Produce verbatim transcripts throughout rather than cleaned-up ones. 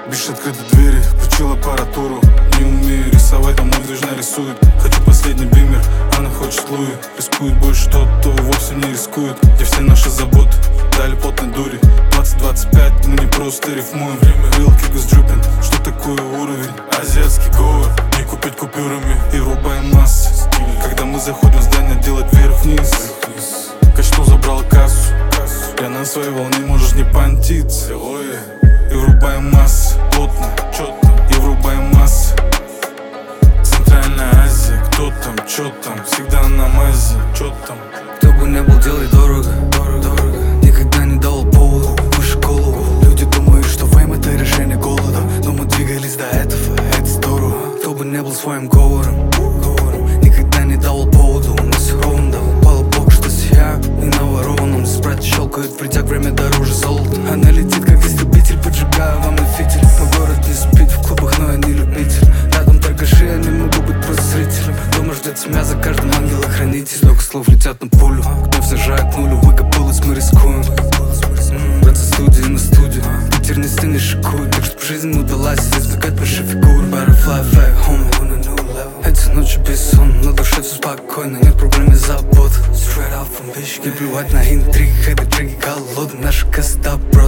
Бишь открыты двери, включил аппаратуру. Не умею рисовать, но мой движ нарисует. Хочу последний бимер, она хочет Луи. Рискует больше тот, кто вовсе не рискует. Где все наши заботы дали потной дури. Двадцать двадцать пять, мы не просто рифмуем. Вилки госджупин, что такое уровень? Азиатский говор, не купить купюрами и врубаем массы. Когда мы заходим в здание, делать вверх-вниз. Качнул, забрал кассу. Я на своей волне, можешь не понтиться. И врубаем массы, плотно, четко. И врубаем массы. Центральная Азия, кто там, чё там? Всегда на мазе, чё там? Кто бы не был, делай дорого, дорого. Никогда не давал повода, выше голову. Люди думают, что фейм это решение голода, но мы двигались до этого, это здорово. Кто бы не был своим говором, никогда не давал поводу. У нас ровно, упала бог, что сияю и наворованным. Спрайт щелкает, притяг, время дороже золота. Она летит, как истребитель, поджигаю вам на фитиль. Мой город не спит в клубах, но я не любитель. Рядом торгаши, я не могу быть просто зрителем. Дома ждет семья, за каждым ангел-охранитель. Столько слов летят на пулю, гнев сажает нулю. Выкопалась, мы рискуем. Брат со студии на студию, Питер не стынет, шикует. Так что жизнь удалась, избегать больших фигур. Butterfly effect, homie, on a new level. Эти ночи без сон, на душе все спокойно. Нет проблем и забот. Straight out from Michigan. Не плевать на интриги, хэты, треки голодны. Наша каста брод.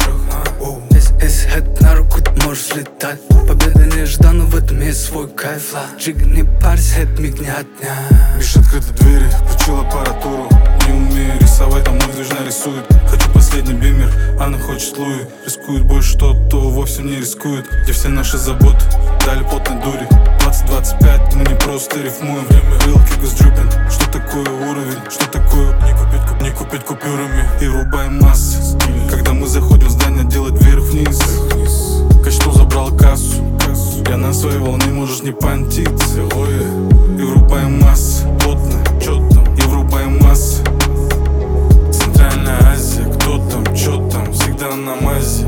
Если хэт на руку, ты можешь слетать. Победа нежданна, в этом есть свой кайф. Джига, не парься, это миг не отнять. Бишь открыты двери, включил аппаратуру. Не умею рисовать, но мой движ нарисует. Хочу последний бимер, она хочет Луи. Рискует больше тот, кто вовсе не рискует. Где все наши заботы дали потной дури. Двадцать двадцать пять, мы не просто рифмуем. Вилки госджупин, что такое уровень? Что такое не купить, куп, не купить купюрами и врубаем массы. Когда мы заходим в здание, делать вверх-вниз. Качнул, забрал кассу. Я на своей волне, можешь не понтиться. И врубаем массы, плотно, четко. И врубаем массы. Центральная Азия, кто там, чё там? Всегда на мазе.